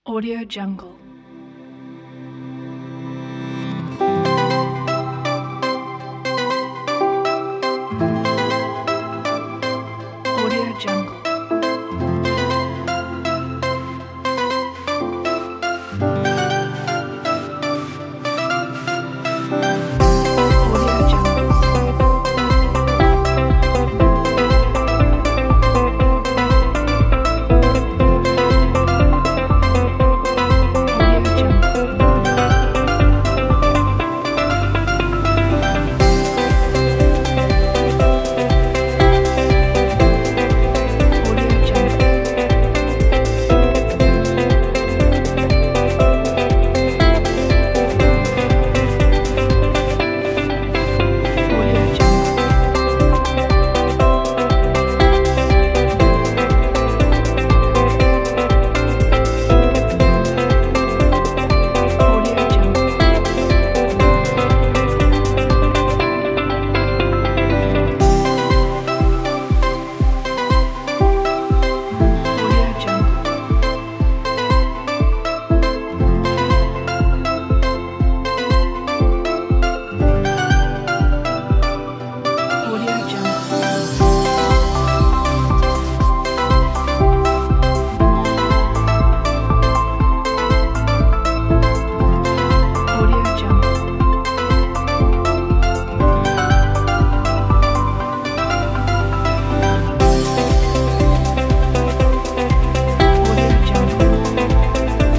Audio Jungle. Audio Jungle. Audio Jungle. Audio Jungle. Audio Jungle. Audio Jungle. Audio Jungle. Audio Jungle. Audio Jungle. Audio Jungle. Audio Jungle.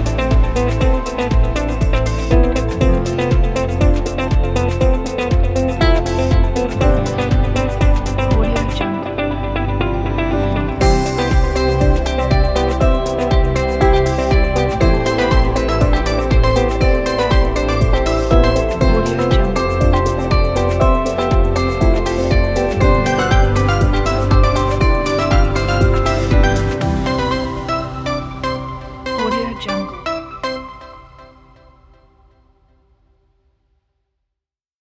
Audio Jungle. Audio Jungle. Audio Jungle.